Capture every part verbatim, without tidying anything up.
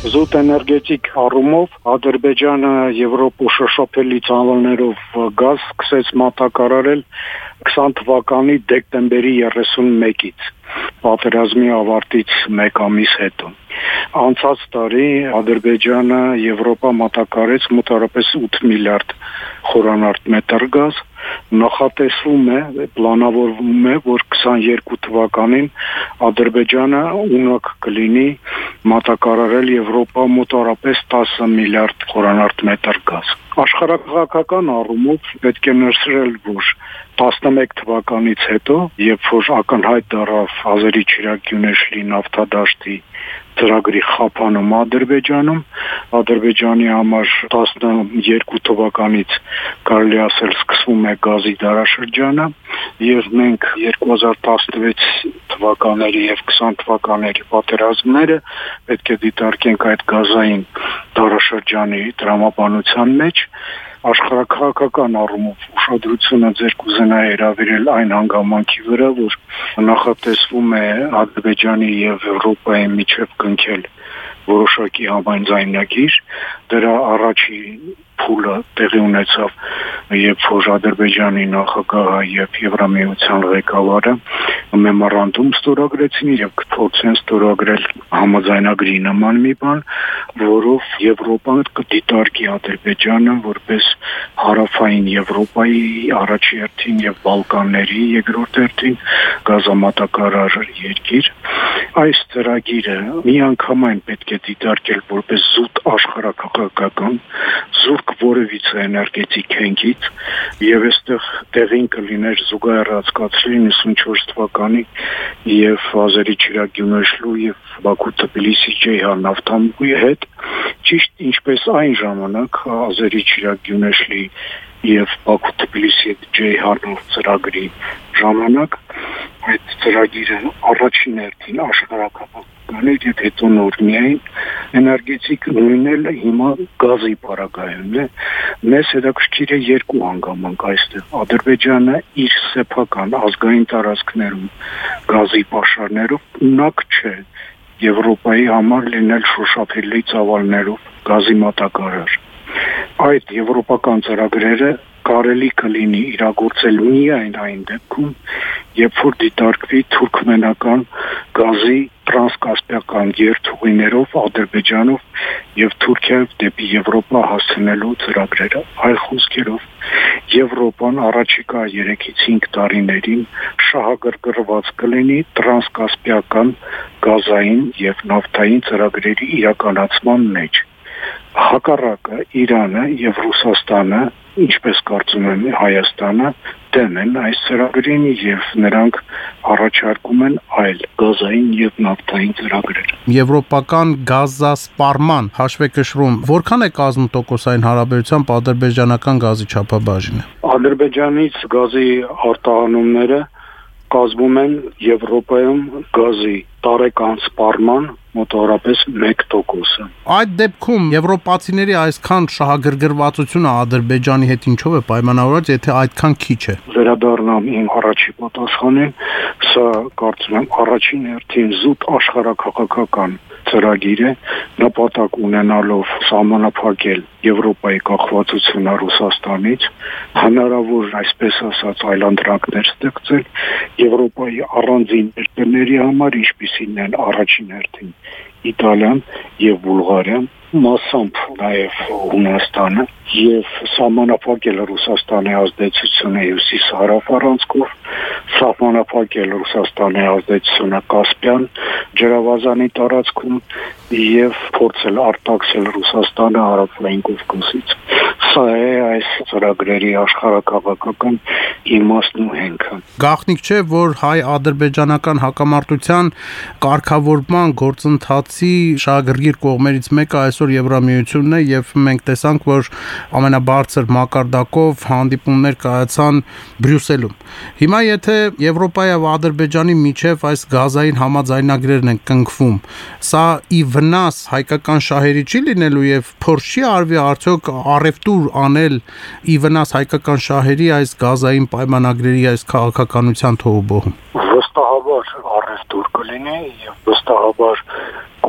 Զուտ էներգետիկ առումով Ադրբեջանը Եվրոպու շոշափելի ծավալներով գազ սկսեց մատակարարել քսան թվականի դեկտեմբերի երեսունմեկից, պատերազմի ավարտից մեկ ամիս հետո։ Անցած տարի Ադրբեջանը Եվրոպա մատակարարեց մոտավորապես ութ միլիարդ խորանարդ մետր գազ, նախատեսվում է, պլանավորվում է, որ քսաներկու թվականին Ադրբեջանը ունակ կլինի մատակարարել Եվրոպա մոտավորապես տասը միլիարդ խորանարդ մետր գազ։ Աշխարհակաղակական առումով պետք է նշել, որ տասնմեկ թվականից հետո, երբ որ ակնհայտ դառավ Ազերի-Չիրակ-Գյունեշլի նավթադաշտի ծրագրի խափանում Ադրբեջանում, Ադրբեջանի համար տասնյոթ թվականից կարելի ասել սկսվում է գազի դարաշրջանը, եւ մենք երկու հազար տասնվեց թվականների եւ քսան թվականների պատերազմները պետք է դիտարկենք այդ գազային դարաշրջանի տրամաբանության մեջ։ Աշխարհակաղակական առումով ուշադրությունը ձեր կուզենայի հրավիրել այն հանգամանքի վրա, որ նախատեսվում է Ադրբեջանի եւ Եվրոպայի միջև կնքել որոշակի համաձայնագիր, դրա առաջին փուլը տեղի ունեցավ, երբ որ Ադրբեջանի նախագահը եւ Եվրամիության ղեկավարը մեմորանդում ստորագրեցին եւ կփորձեն ստորագրել համաձայնագրի նման մի բան, որով Եվրոպան կդիտարկի Ադրբեջանը որպես հարավային Եվրոպայի առաջի հերթին եւ Բալկանների երկրորդ հերթին գազամատակարար երկիր։ Այս ծրագիրը միանգամայն պետք է դիտարկել որպես զուտ աշխարհակաղակական, զուրկ որևիցե էներգետիկ հենգից եւ այստեղ տեղին կլիներ զուգահեռացկացրի իննսունչորս թվականի եւ Ազերի-Չիրակ-Գյունեշլու եւ Բաքու-Թբիլիսի-Ջեյհան նավթամուղի հետ, ճիշտ ինչպես այն ժամանակ Ազերի-Չիրակ-Գյունեշլի եւ Բաքու-Թբիլիսի-Ջեյհանով ծրագրի ժամանակ այդ ծրագիրը առաջին հերթին աշխարհակաղակական էր եւ հետո նոր միայն էներգետիկ նույնը հիմա գազի պարագայում է։ Մեզ հետաքրքիր է երկու հանգամանք այստեղ։ Ադրբեջանը իր սեփական ազգային տարածքներում գազի պաշարներով ունակ չէ Եվրոպայի համար լինել շոշափելի ծավալներով գազի մատակարար։ Այդ եվրոպական ծրագրերը կարելի կլինի իրագործել միայն այն դեպքում, երբ որ դիտարկվի թուրքմենական գազի տրանսկասպիական երթուղիներով Ադրբեջանով եւ Թուրքիայով դեպի Եվրոպա հասցնելու ծրագրերը։ Այլ խոսքերով, Եվրոպան առաջիկա երեքից հինգ տարիներին շահագրգռված կլինի տրանսկասպիական գազային եւ նավթային ծրագրերի իրականացման մեջ։ Հակառակը Իրանը եւ Ռուսաստանը, ինչպես կարծում եմ Հայաստանը, դեմ են այս ծրագրին եւ նրանք առաջարկում են այլ գազային եւ նավթային ծրագրեր։ Եվրոպական գազասպառման հաշվեկշռում որքան է կազմում տոկոսային հարաբերությամբ ադրբեջանական գազի չափաբաժինը։ Ադրբեջանից գազի արտահանումները կազմում են Եվրոպայում գազի տարեկան սպառման մոտավորապես մեկ տոկոսը։ Այդ դեպքում եվրոպացիների այսքան շահագրգռվածությունը Ադրբեջանի հետ ինչով է պայմանավորված, եթե այդքան քիչ է։ Վերադառնամ իմ առաջի պատասխանին, սա կարծում եմ առաջին հերթին զուտ աշխարհակաղակական ծրագիր է, նպատակ ունենալով սահմանափակել Եվրոպայի կախվածությունը Ռուսաստանից, հնարավոր այսպես ասած այլանդրանքներ ստեղծել Եվրոպայի առանձին երկրների համար, ինչպիսին են առաջին հերթին Իտալիան եւ Բուլղարիան, մասամբ նաեւ Հունաստանը եւ սահմանափակել Ռուսաստանի ազդեցությունը հյուսիս-հարավ առանցքով, սահմանափակել Ռուսաստանի ազդեցությունը Կասպյան ջրավազանի տարածքում եւ փորձել արտաքսել Ռուսաստանը հարավային Կովկասից։ Սա է այս ծրագրերի աշխարհակաղակական իմաստն ու հենքը։ Գաղտնիք չէ, որ հայ-ադրբեջանական հակամարտության կարգավորման գործընթացի շահագրգիռ կողմերից մեկը այսօր Եվրամիությունն է եւ մենք տեսանք, որ ամենաբարձր մակարդակով հանդիպումներ կայացան Բրյուսելում։ Հիմա եթե Եվրոպայի եւ Ադրբեջանի միջև այս գազային համաձայնագրերն են կնքվում, սա ի վնաս հայկական շահերի չի լինելու եւ փորձ չի արվի արդյոք առևտուր անել ի վնաս հայկական շահերի այս գազային պայմանագրերի այս քաղաքականության թողուբոհում։ Վստահաբար առևտուր կլինի եւ վստահաբար կոնֆլիկտ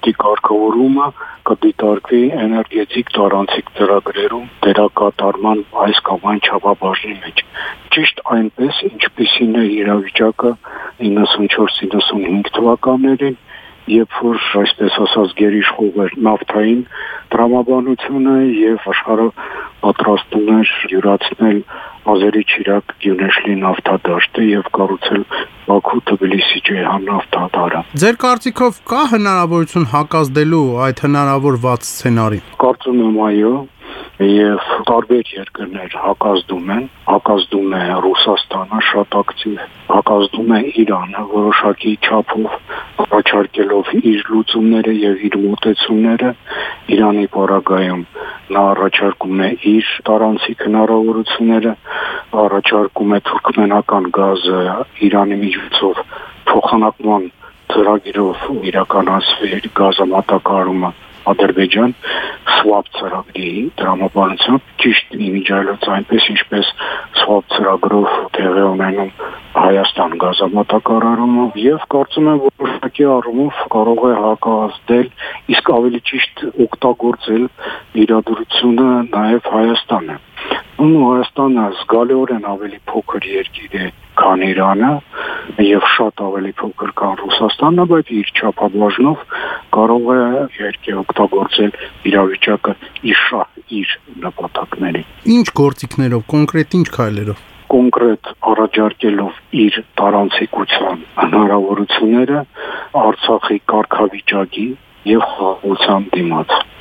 ոլորտի կարգավորումը կդիտարկվի էներգետիկ տարանցիկ ծրագրերում դերակատարման այս կամ այն չափաբաժնի մեջ։ Ճիշտ այնպես, ինչպիսին է իրավիճակը իննսունչորս իննսունհինգ թվականներին, երբ որ այսպես ասած գերիշխող էր նավթային տրամաբանությունը եւ աշխարհը պատրաստում էր յուրացնել Ազերի-Չիրակ Գյունեշլի նավթադաշտը եւ կառուցել Բաքու-Թբիլիսի-Ջեհան նավթատարը։ Ձեր կարծիքով կա հնարավորություն հակազդելու այդ հնարավոր վատ սցենարին։ Կարծում եմ այո, եւ տարբեր երկրներ հակազդում են, հակազդում է Ռուսաստանը շատ ակտիվ, հակազդում է Իրանը որոշակի չափով առաջարկելով իր լուծումները եւ իր մոտեցումները Իրանի պարագայում նա առաջարկում է իր տարանցիկ հնարավորությունները, առաջարկում է թուրքմենական գազը Իրանի միջոցով փոխանակման ծրագրով իրականացվի գազամատակարարումը Ադրբեջան swap ծրագրի դրամաբանությամբ ճիշտ իմիջայլոց այնպես ինչպես swap ծրագրով տեղի ունենում Հայաստան գազամատակարարումը եւ կարծում եմ որոշակի առումով կարող է հակազդել իսկ ավելի ճիշտ օգտագործել իրադրությունը նաեւ Հայաստանը։ Ու Հայաստանը զգալիորեն ավելի փոքր երկիր է քան Իրանը եւ շատ ավելի փոքր քան Ռուսաստանը, բայց իր չափաբաժնով կարող է երկե օգտագործել իրավիճակը իր շահ իր նպատակների։ Ինչ գործիքներով, կոնկրետ ինչ քայլերով։ Կոնկրետ առաջարկելով իր տարանցիկության հնարավորությունները Արցախի կարգավիճակի եւ խաղաղության դիմաց։